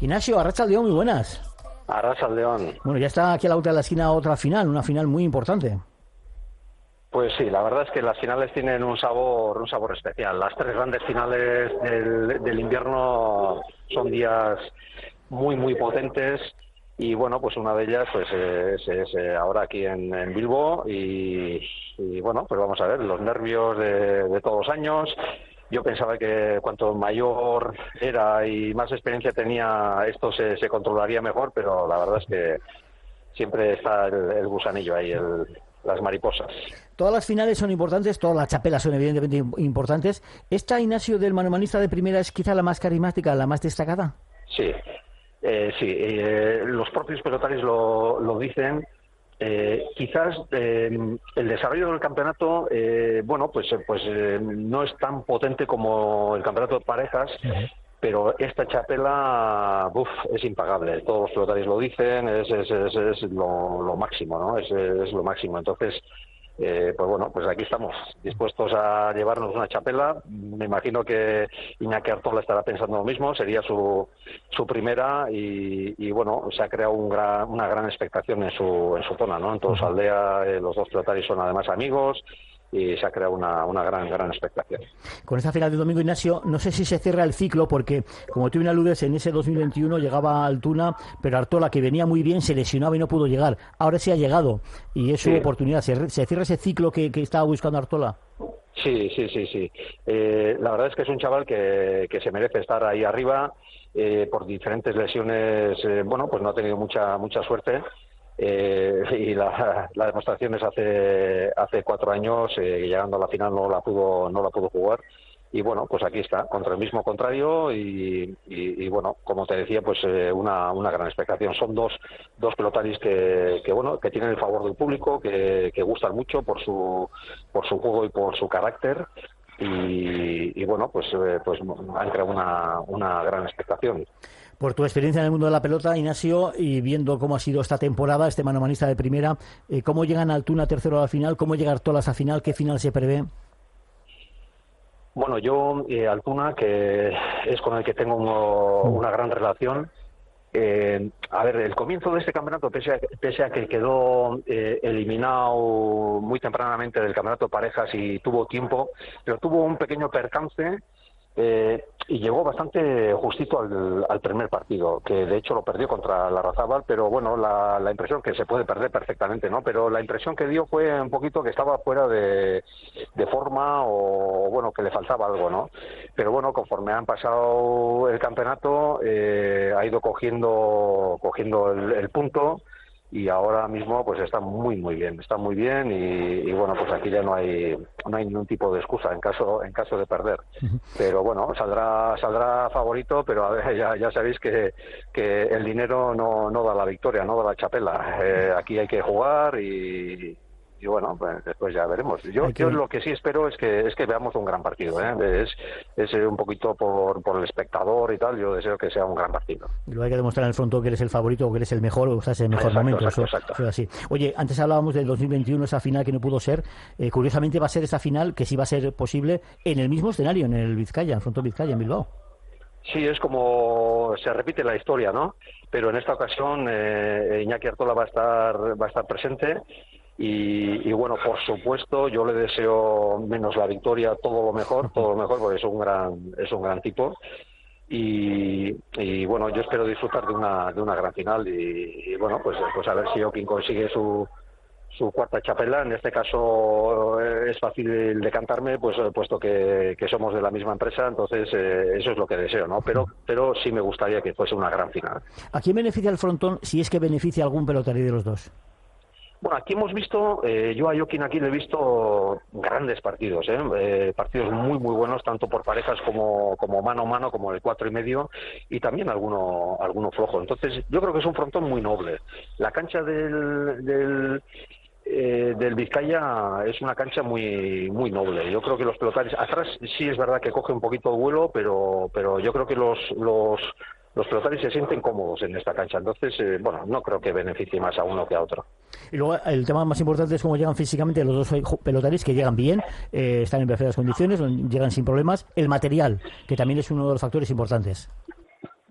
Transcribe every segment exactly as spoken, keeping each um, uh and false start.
Ignacio, Arratsaldeón, muy buenas. Arratsaldeón. Bueno, ya está aquí a la vuelta de la esquina otra final, una final muy importante. Pues sí, la verdad es que las finales tienen un sabor, un sabor especial. Las tres grandes finales del, del invierno son días muy, muy potentes. Y bueno, pues una de ellas pues es, es ahora aquí en, en Bilbo y, y bueno, pues vamos a ver, los nervios de, de todos los años. Yo pensaba que cuanto mayor era y más experiencia tenía, esto se, se controlaría mejor, pero la verdad es que siempre está el, el gusanillo ahí, el, las mariposas. Todas las finales son importantes, todas las chapelas son evidentemente importantes. ¿Esta, Ignacio, del manomanista de primera es quizá la más carismática, la más destacada? Sí, eh, sí, eh, los propios pelotarios lo, lo dicen. Eh, quizás eh, el desarrollo del campeonato, eh, bueno, pues, pues eh, no es tan potente como el campeonato de parejas, uh-huh. Pero esta chapela, uf, es impagable. Todos los pelotarios lo dicen, es, es, es, es lo, lo máximo, ¿no? Es, es lo máximo. Entonces, eh, pues bueno, pues aquí estamos, dispuestos a llevarnos una chapela. Me imagino que Iñaki Artola estará pensando lo mismo, sería su su primera y, y bueno, se ha creado un gran, una gran expectación en su en su zona, ¿no? En toda su aldea, eh, los dos pelotarios son además amigos y se ha creado una, una gran gran expectación. Con esta final de domingo, Ignacio, no sé si se cierra el ciclo porque, como tú bien aludes, en ese dos mil veintiuno llegaba Altuna, pero Artola, que venía muy bien, se lesionaba y no pudo llegar. Ahora sí ha llegado y es su sí. oportunidad. ¿Se, ¿Se cierra ese ciclo que, que estaba buscando Artola? Sí, sí, sí, sí. Eh, la verdad es que es un chaval que, que se merece estar ahí arriba. Eh, por diferentes lesiones, eh, bueno, pues no ha tenido mucha mucha suerte. Eh, y la, la demostración es hace hace cuatro años, eh, llegando a la final no la pudo no la pudo jugar y bueno, pues aquí está contra el mismo contrario y, y, y bueno, como te decía, pues eh, una una gran expectación. Son dos dos pelotaris que, que bueno que tienen el favor del público, que, que gustan mucho por su por su juego y por su carácter y, y bueno, pues eh, pues han creado una una gran expectación. Por tu experiencia en el mundo de la pelota, Ignacio, y viendo cómo ha sido esta temporada, este manomanista de primera, eh, ¿cómo llegan Altuna tercero a la final? ¿Cómo llega Artola a esa final? ¿Qué final se prevé? Bueno, yo, eh, Altuna, que es con el que tengo uno, una gran relación, eh, a ver, el comienzo de este campeonato, pese a, pese a que quedó eh, eliminado muy tempranamente del campeonato de parejas y tuvo tiempo, pero tuvo un pequeño percance, Eh, y llegó bastante justito al, al primer partido, que de hecho lo perdió contra Larrazábal, pero bueno, la, la impresión que se puede perder perfectamente, ¿no? Pero la impresión que dio fue un poquito que estaba fuera de, de forma o bueno, que le faltaba algo, ¿no? Pero bueno, conforme han pasado el campeonato, eh, ha ido cogiendo, cogiendo el, el punto. Y ahora mismo pues está muy muy bien, está muy bien y, y bueno, pues aquí ya no hay no hay ningún tipo de excusa en caso en caso de perder. Pero bueno, saldrá saldrá favorito, pero a ver, ya ya sabéis que, que el dinero no no da la victoria, no da la chapela. Eh, aquí hay que jugar y y bueno, pues después ya veremos. Yo, que... yo lo que sí espero es que es que veamos un gran partido, ¿eh? Es, es un poquito por, por el espectador y tal, yo deseo que sea un gran partido. Y luego hay que demostrar en el frontón que eres el favorito o que eres el mejor o estás en el mejor exacto, momento. Exacto, eso, exacto. eso es así. Oye, antes hablábamos del dos mil veintiuno, esa final que no pudo ser. Eh, curiosamente va a ser esa final que sí va a ser posible en el mismo escenario, en el Vizcaya, en el frontón Vizcaya, en Bilbao. Sí, es como se repite la historia, ¿no? Pero en esta ocasión eh, Iñaki Artola va a estar va a estar presente. Y, y bueno, por supuesto, yo le deseo menos la victoria, todo lo mejor, todo lo mejor, porque es un gran, es un gran tipo. Y, y bueno, yo espero disfrutar de una, de una gran final y, y bueno, pues, pues a ver si Joaquín consigue su, su cuarta chapela. En este caso es fácil decantarme, pues puesto que, que somos de la misma empresa, entonces eh, eso es lo que deseo, ¿no? Pero, pero sí me gustaría que fuese una gran final. ¿A quién beneficia el frontón si es que beneficia a algún pelotari de los dos? Bueno, aquí hemos visto, eh, yo a Joaquín aquí le he visto grandes partidos, ¿eh? Eh, partidos muy muy buenos, tanto por parejas como, como mano a mano, como el cuatro y medio, y también alguno, alguno flojo. Entonces, yo creo que es un frontón muy noble. La cancha del, del, eh, del Vizcaya es una cancha muy muy noble. Yo creo que los pelotaris, atrás sí es verdad que coge un poquito de vuelo, pero, pero yo creo que los... los Los pelotaris se sienten cómodos en esta cancha, entonces, eh, bueno, no creo que beneficie más a uno que a otro. Y luego el tema más importante es cómo llegan físicamente los dos pelotaris, que llegan bien, eh, están en perfectas condiciones, llegan sin problemas. El material, que también es uno de los factores importantes.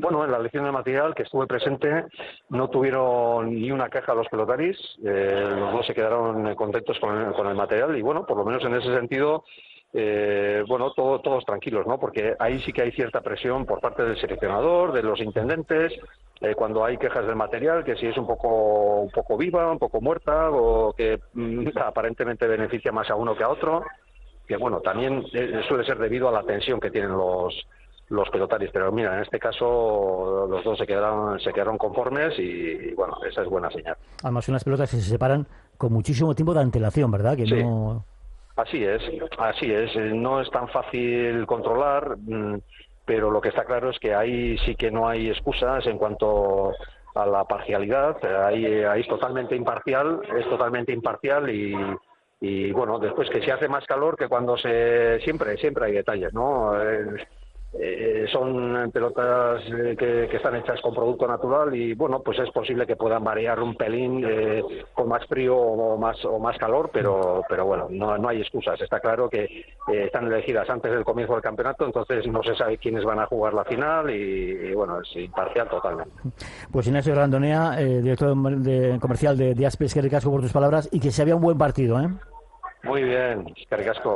Bueno, en la elección de material que estuve presente no tuvieron ni una queja los pelotaris, eh, los dos se quedaron contentos con el, con el material y bueno, por lo menos en ese sentido, eh, bueno, todo, todos tranquilos, ¿no? Porque ahí sí que hay cierta presión por parte del seleccionador, de los intendentes, eh, cuando hay quejas del material, que si es un poco, un poco viva, un poco muerta o que mm, aparentemente beneficia más a uno que a otro, que bueno, también eh, suele ser debido a la tensión que tienen los los pelotaris, pero mira, en este caso los dos se quedaron se quedaron conformes y, y bueno, esa es buena señal. Además, unas pelotas que se separan con muchísimo tiempo de antelación, ¿verdad? Que Sí. no... Así es, así es. No es tan fácil controlar, pero lo que está claro es que ahí sí que no hay excusas en cuanto a la parcialidad. Ahí, ahí es totalmente imparcial, es totalmente imparcial y, y bueno, después que se hace más calor que cuando se... Siempre, siempre hay detalles, ¿no? Eh, Eh, son pelotas eh, que, que están hechas con producto natural y bueno, pues es posible que puedan variar un pelín eh, con más frío o más o más calor, pero pero bueno, no, no hay excusas. Está claro que eh, están elegidas antes del comienzo del campeonato, entonces no se sabe quiénes van a jugar la final y, y bueno, es imparcial totalmente. Pues Ignacio Randonea, eh, director de, comercial de Diaspes, que ricasco por tus palabras y que se había un buen partido, ¿eh? Muy bien, que ricasco.